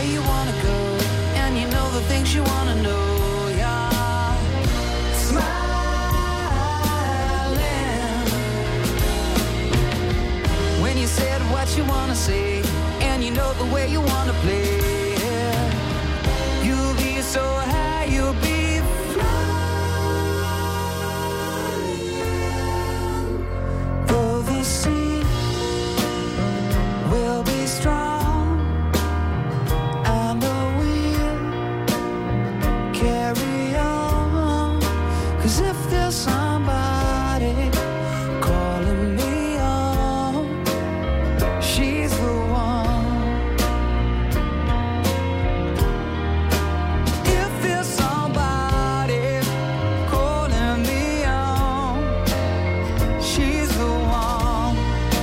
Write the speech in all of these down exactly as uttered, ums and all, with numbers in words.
where you wanna go, and you know the things you wanna know, yeah. Smiling when you said what you wanna say, and you know the way you wanna play. You'll be so high, you'll be flying. For the sea will be strong, and the wind carry on. 'Cause if there's somebody calling me on, she's the one. If there's somebody calling me on, she's the one.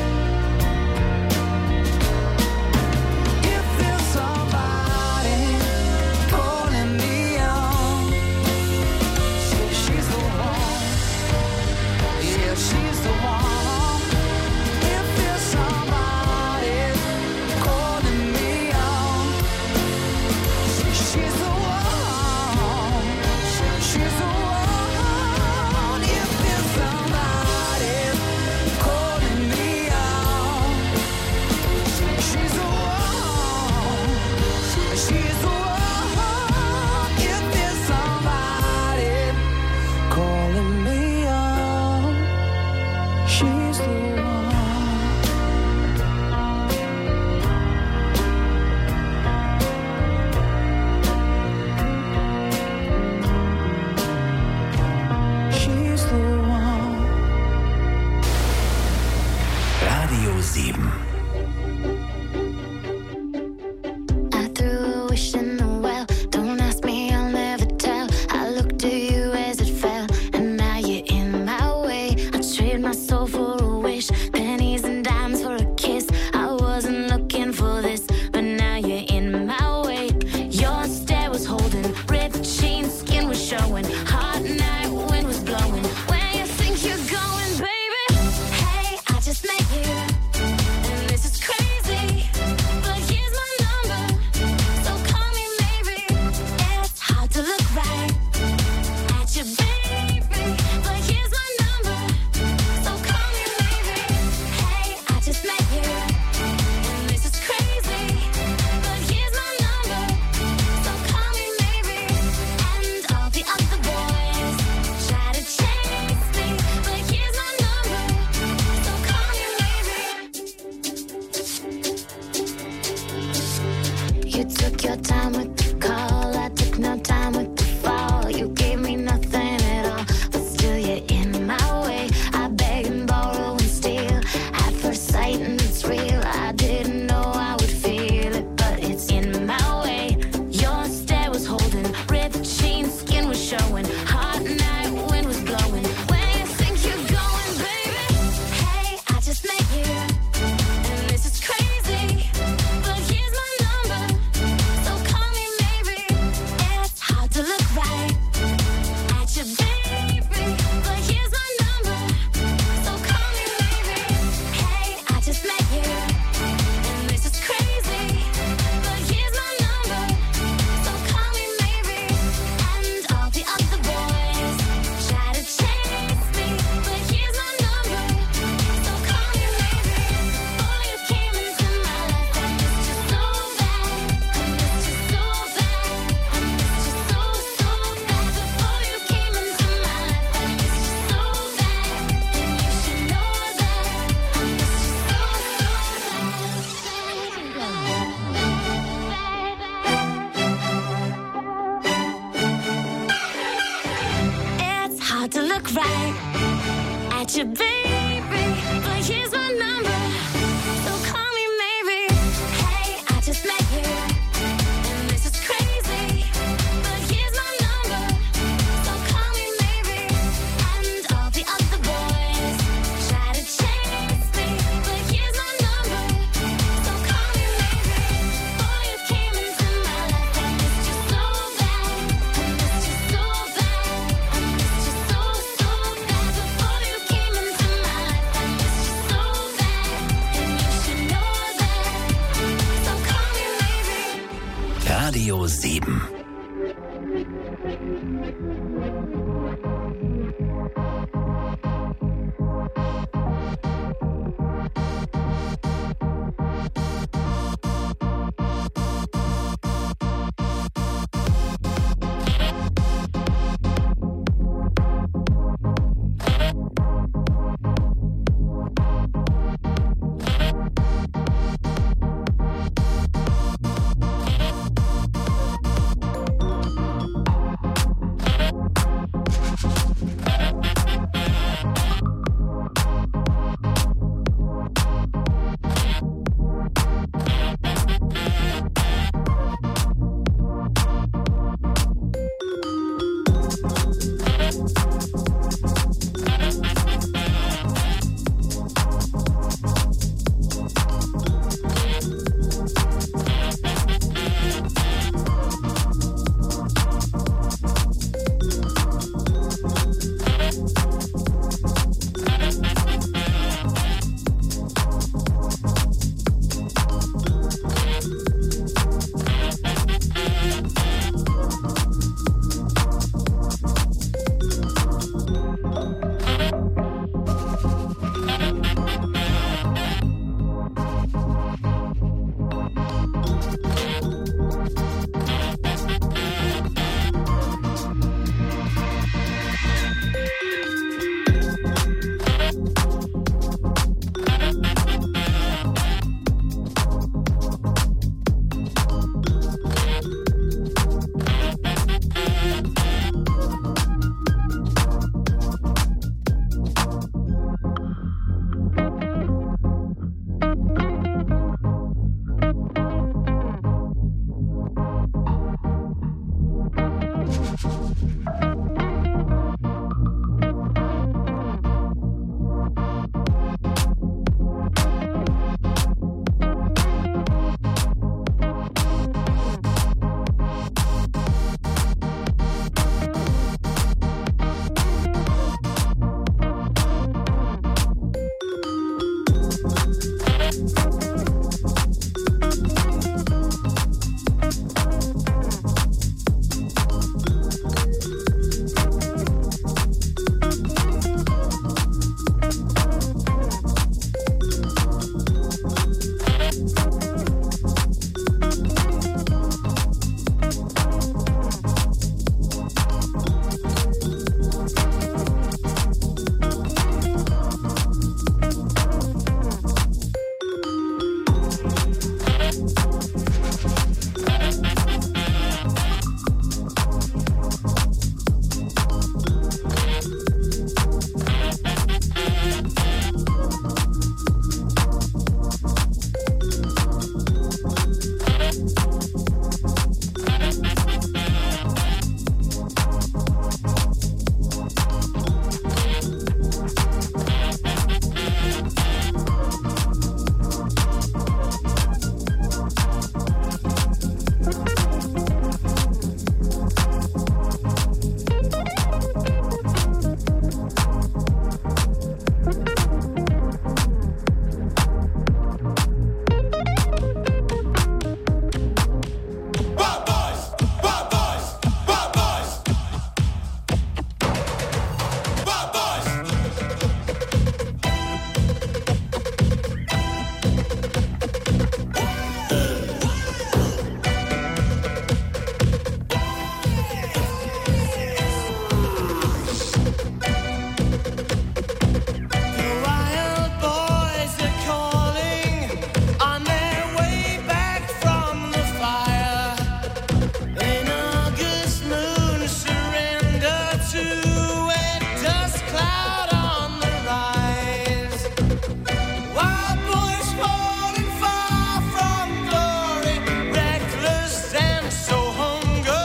If there's somebody calling me on, she's the one. Yeah, she's the one. If there's somebody calling me on, she's the one. She's the one. If there's somebody calling me on, she's the one. She's the one. If there's somebody calling me on, she's the one. She's the one. Radio sieben. I threw a wish in the well. Don't ask me, I'll never tell. I looked to you as it fell, and now you're in my way. I trade my soul for a wish, pennies and dimes for a kiss. I wasn't looking for this, but now you're in my way. Your stare was holding, ripped jeans, skin was showing. Hot night, wind was blowing. Where you think you're going, baby? Hey, I just met you, and this is crazy. But here's my number, so call me maybe. It's hard to look right at you, baby. But here's my number, so call me maybe. Hey, I just met you, and this is crazy. But here's my number, so call me maybe. And all the other boys try to chase me, but here's my number, so call me maybe. You took your time with the call, I took no time with the fall. You gave me nothing at all, but still you're in my way. I beg and borrow and steal at first sight, and it's real. I didn't know I would feel it, but it's in my way. Your stare was holding, ripped jeans, skin was showing. Hot night, wind was blowing. Where you think you're going, baby? Hey, I just met you, and this is crazy. But here's my number, so call me Radio sieben.